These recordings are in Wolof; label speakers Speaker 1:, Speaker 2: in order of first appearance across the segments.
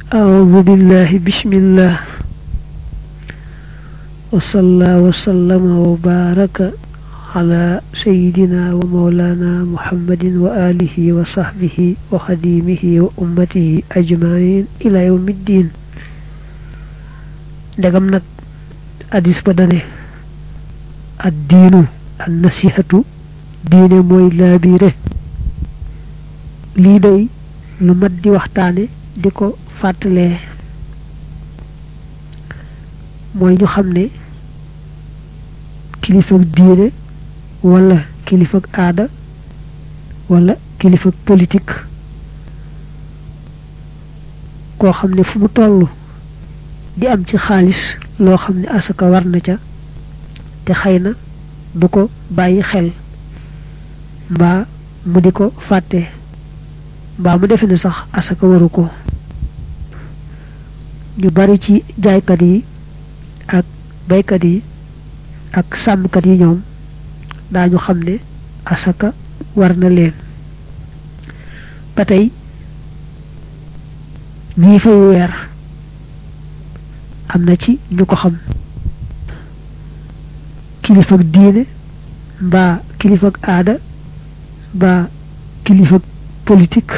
Speaker 1: أعوذ بالله بسم الله وصلى وسلم وبارك على سيدنا ومولانا محمد وآله وصحبه وخديمه وأمته أجمعين إلى يوم الدين. دغم نك حديث بداني الدين النصيحة دين موي لابيره لي داي lu mat di waxtaane di ko fàttalee mooy ñu xam ne kilifak diine wala kilifak aada wala kilifak politique koo xam ne fu mu toll di am ci xaalis loo xam ne asaka war na ca te xëy na du ko bàyyi xel mbaa mu di ko fàtte mbaa mu defe ne sax asaka waru ko. ñu bari ci jaaykat yi ak baykat yi ak sàmmkat yi ñoom daañu xam ne asaka war na leen. ba tey ñii fay weer am na ci ñu ko xam kilifak diine mbaa kilifak aada mbaa kilifak politique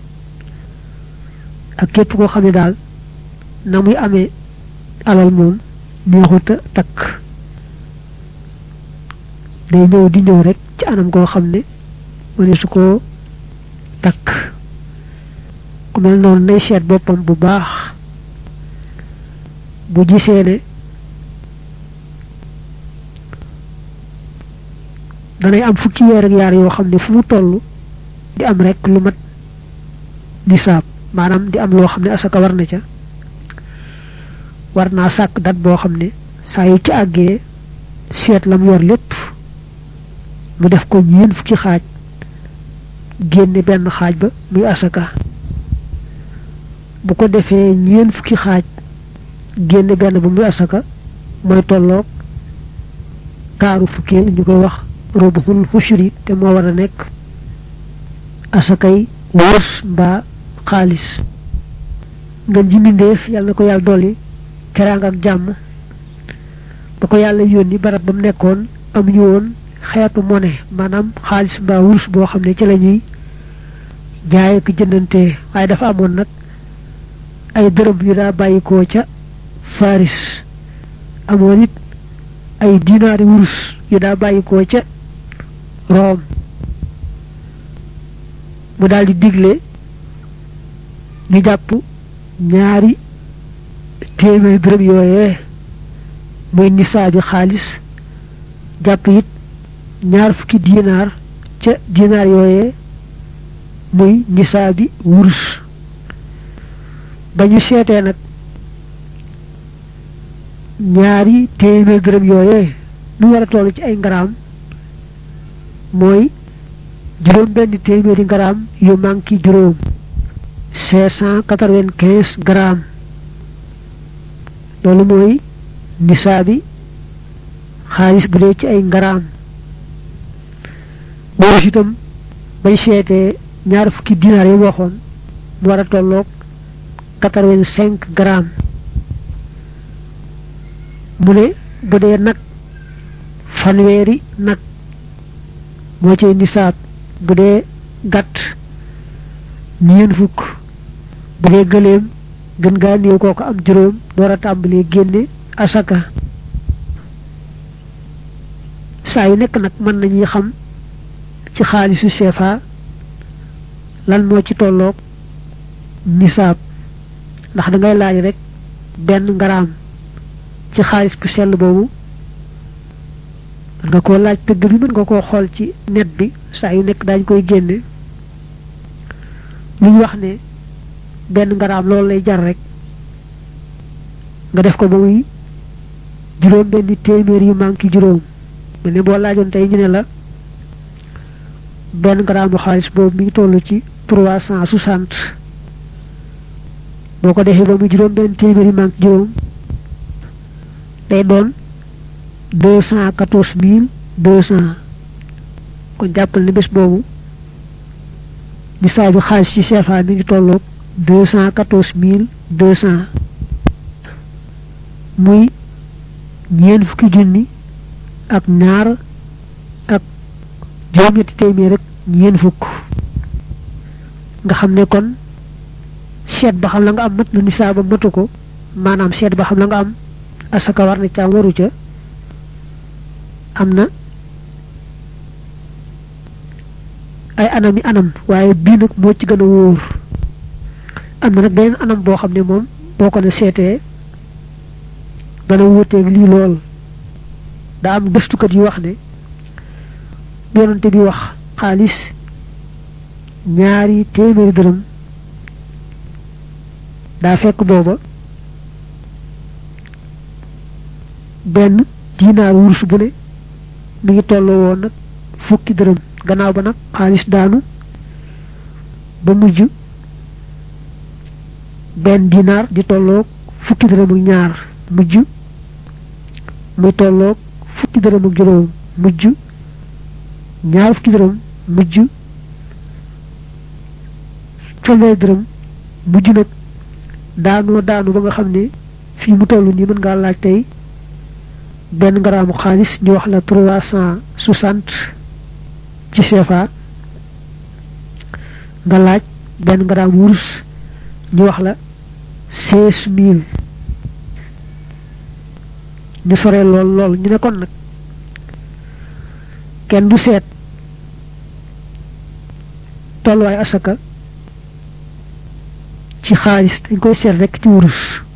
Speaker 1: ak képp koo xam ne daal na muy amee alal moom neexuta takk day ñëw di ñëw rek ci anam koo xam ne mëne su ko takk. ku mel noonu nay seet boppam bu baax bu gisee ne danay am fukki weer ak yaar yoo xam ne fu mu toll di am rek lu mat nisaab maanaam di am loo xam ne asaka war na ca war naa sàkk dat boo xam ne saa yu ci àggee seet lam yor lépp mu def ko ñeen fukki xaaj génne benn xaaj ba muy asaka. bu ko defee ñeen fukki xaaj génne benn ba muy asaka mooy tolloog kaaru fukkeel ñu koy wax rubuhul hushri te moo war a nekk asakay wurs mbaa xaalis. ngeen ji mbindeef yàlla na ko yàlla dolli teraanga ak jàmm ba ko yàlla yónni barab ba mu nekkoon amuñu woon xeetu monnaie maanaam xaalis mbaa wurs boo xam ne ci la ñuy jaay ak jëndante waaye dafa amoon nag ay dërëm yu daa bàyyikoo ca Faris amoon it ay dinaari wurs yu daa bàyyikoo ca Rome. mu daldi digle ñu jàpp ñaari téeméeri dërëm yooyee muy nisaabi xaalis jàpp it ñaar fukki dinaar ca dinaar yooyee muy nisaabi wurus. ba ñu seetee nag ñaari téeméeri dërëm yooyee mu war a toll ci ay ngaraam mooy juróom benn téeméeri ngaraam yu manki juróom 595 grammes loolu mooy nisaabi xaalis bu dee ci ay ngaraam. wurus itam bañ seetee ñaar fukki dinaar yi waxoon mu war a tolloog 85 grammes. mu ne bu dee nag fanweeri nag moo ci nisaab bu dee gàtt ñeent fukk bu dee gëléem gën gaa néew kooko am juróom door a tàmbalee génne asaka. saa yu nekk nag mën nañuy xam ci xaalisu CFA lan moo ci tolloog nisaab ndax da ngay laaj rek benn ngaraam ci xaalis bu sell boobu mën nga koo laaj tëgg bi mën nga koo xool ci net bi saa yu nekk daañ koy génne. lu ñu wax ne benn ngaraam loolu lay jar rek nga def ko ba muy juróom benn téeméer yu manki juróom mu ne boo laajoon tey ñu ne la benn ngaraamu xaalis boobu mi ngi toll ci 360 boo ko defee ba muy juróom benn téeméer yu manki juróom day doon 214 200 kon jàppal ne bés boobu nisaabu xaalis ci CFA mi ngi tolloog 214 200 muy ñeen fukki junni ak ñaar ak juróom-ñetti téeméer rek ñeen fukk nga xam ne kon seet ba xam la nga am mat na nisaaba matu ko maanaam seet ba xam la nga am asaka war na ca waru ca am na ay anam waaye bii nag moo ci gën a wóor am na nag beneen anam boo xam ne moom boo ko ne seetee dana wuuteeg lii lool daa am gëstukat yu wax ne yonante bi wax xaalis ñaari téeméeri dërëm daa fekk booba benn dinaar wurus bu ne mi ngi tolloo woon nag fukki dërëm gannaaw ba nag xaalis daanu ba mujj benn dinaar di tolloog fukki dërëm ak ñaar mujj muy tolloog fukki dërëm ak juróom mujj ñaar fukki dërëm mujj fanweeri dërëm mujj nag daanu ba nga xam ne fii mu toll nii mën ngaa laaj tey benn garaamu xaalis ñu wax la 360 ci CFA nga laaj benn gramme wurus ñu wax la 16000 ñu soree lool ñu ne kon nag kenn du seet tolluwaay asaka ci xaalis dañ koy seet rek ci wurus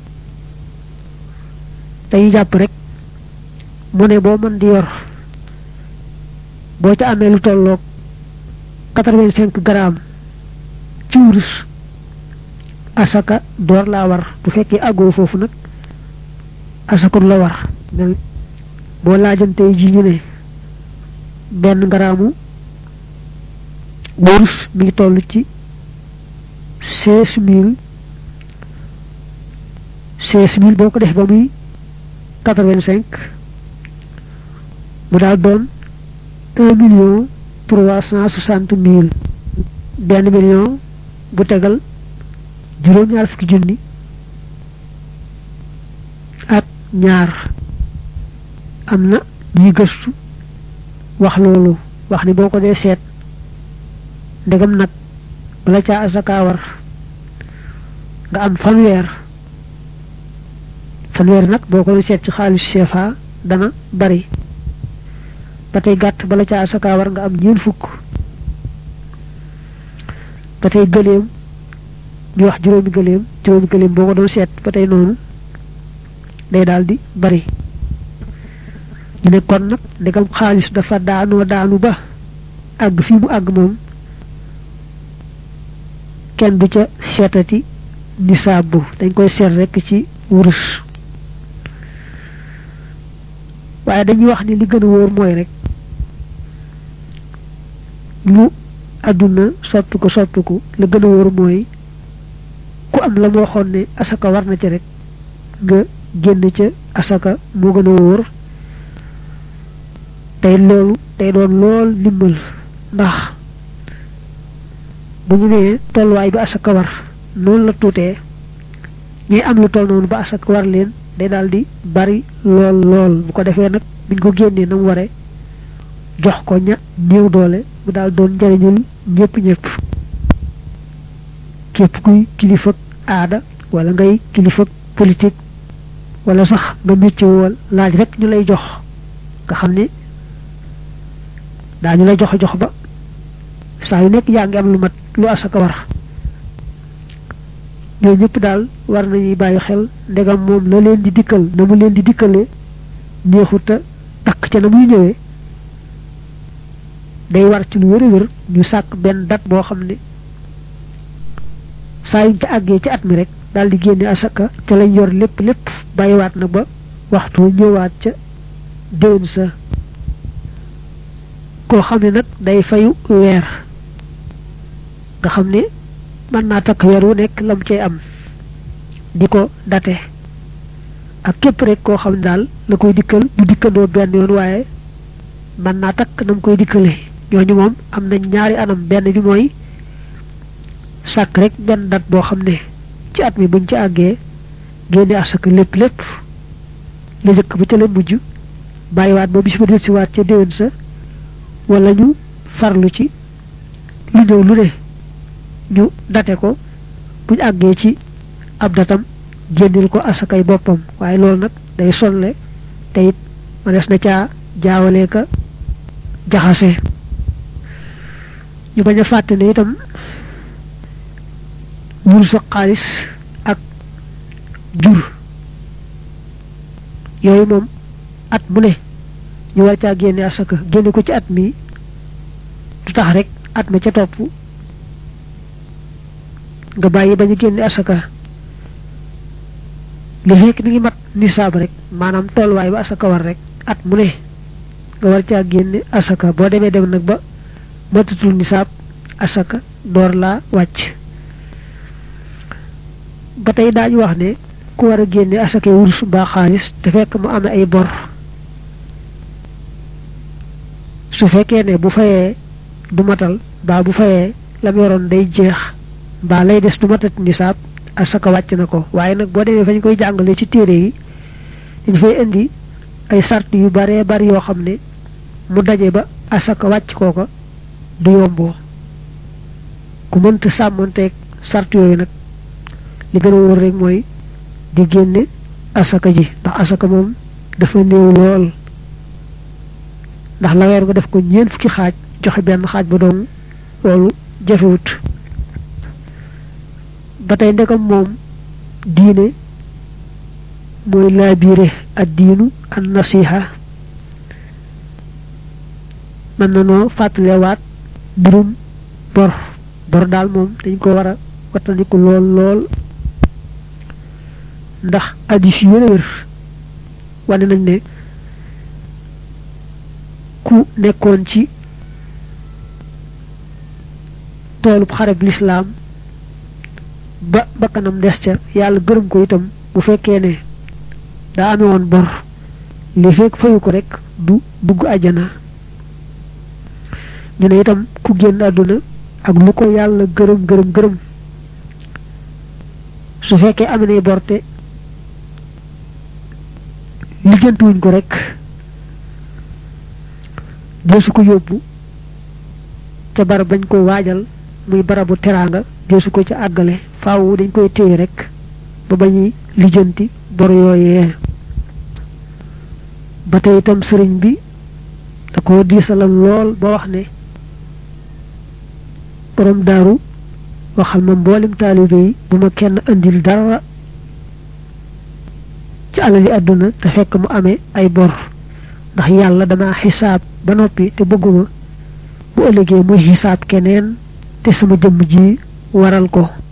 Speaker 1: dañuy jàpp rek mu ne boo mën di yor boo ca amee lu tolloog 85 grammes ci wurus asaka door laa war bu fekkee àggoo foofu nag asaka du la war boo laajantey ji ñu ne benn gramme wurus mi ngi toll ci 16000 boo ko def ba muy 85 mu daal doon 1,360,000 benn million bu tegal juróom-ñaar fukki junni ak ñaar am na ñi gëstu wax loolu wax ni boo ko dee seet ndegam nag bala caa asaka war nga am fanweer nag boo ko dee seet ci xaalis CFA dana bari ba tey gàtt bala ca asaka war nga am ñeen fukk ba tey gëléem ñu wax juróomi gëléem boo ko doon seet ba tey noonu day daal di bari ñu ne kon nag ndegam xaalis dafa daanu ba àgg fii mu àgg moom kenn du ca seetati nisaab bu dañ koy seet rekk ci wurus waaye dañuy wax ni li gën a wóor mooy rek lu àdduna soppiku la gën a wóor mooy ku am la moo xoon ne asaka war na ca rek nga génn ca asaka moo gën a wóor tey loolu day doon lool ndimbal ndax bu ñu nee tolluwaay bi asaka war noonu la tuutee ñi am lu toll noonu ba asaka war leen day daal di bari lool bu ko defee nag buñ ko génnee na mu waree jox ko ña néew doole mu daal doon njariñul ñëpp képp kuy kilifa aada wala ngay kilifa politique wala sax nga métti wool laaj rek ñu lay jox nga xam ne daañu lay jox ba saa yu nekk yaa ngi am lu mat lu asaka war ñoo ñëpp daal war nañuy bàyyi xel ndegam moom la leen di dikkal na mu leen di dikkale neexuta takk ca na muy ñëwee day war ci lu wér ñu sàkk benn date boo xam ne saa yuñ ca àggee ci at mi rek daal di génne asaka ca lañ yor lépp bàyyiwaat na ba waxtu ñëwaat ca déwén sa koo xam ne nag day fayu weer nga xam ne mën naa takk weer wu nekk lam cay am di ko date ak képp rek koo xam ne daal la koy dikkal du dikkandoo benn yoon waaye mën naa takk nam koy dikkale ñooñu moom am nañ ñaari anam benn bi mooy sàkk rek benn date boo xam ne ci at mi buñ ci àggee génne asaka lépp la jëkk ba ca la mujj bàyyiwaat ba bis ba del siwaat ca déwén sa wala ñu farlu ci lu ñëw lu ne ñu date ko buñ àggee ci ab datam génnil ko asakay boppam waaye loolu nag day sonle te it manees na caa jaawale ka jaxase ñu bañ a fàtte ne itam wul sa xaalis ak jur yooyu moom at mu ne ñu war caa génne asaka génne ko ci at mi du tax rek at ma ca topp nga bàyyi bañu génne asaka li fekk mi ngi mat nisaab rek maanaam tolluwaay ba asaka war rek at mu ne nga war caa génne asaka boo demee dem nag ba matatul nisaab asaka door laa wàcc ba tey daañu wax ne ku war a génne asaka wurus mbaa xaalis te fekk mu amee ay bor su fekkee ne bu fayee du matal mbaa bu fayee lam yoroon day jeex mbaa lay des du matat nisaab asaka wàcc na ko waaye nag boo demee fañ koy jàngale ci téere yi dañ fay indi ay sart yu bare bari yoo xam ne mu daje ba asaka wàcc kooko du yomboo ku mënta sàmmonteeg sart yooyu nag li gën a wóor rek mooy di génne asaka ji ndax asaka moom dafa néew lool ndax la weer nga def ko ñeent fukki xaaj joxe benn xaaj ba dong loolu jafewut ba tey ndekam moom diine mooy laabiire ad diinu an nasiha mën na noo fàttalewaat mbirum bor daal moom dañ ko war a wattandiku lool ndax addis yu wér wane nañ ne ku nekkoon ci toolub xareb lislaam ba bakkanam des ca yàlla gërëm ko itam bu fekkee ne daa amee woon bor li fekk fayu ko rek du dugg àjjana ñu ne itam ku génn àdduna ak lu ko yàlla gërëm su fekkee amee nay bor te lijjantuwuñ ko rek deesu ko yóbbu ca barab bañ ko waajal muy barabu teraanga deesu ko ca àggale faaw dañ koy téye rek ba bañuy lijjanti bor yooyee ba tey itam sëriñ bi da ko diisalal lool ba wax ne borom daaru waxal ma mboolem taalibe yi bu ma kenn andil dara ci alali àdduna te fekk mu amee ay bor ndax yàlla dama xisaab ba noppi te bëgguma bu ëllëgee muy xisaab keneen te sama jëmm ji waral ko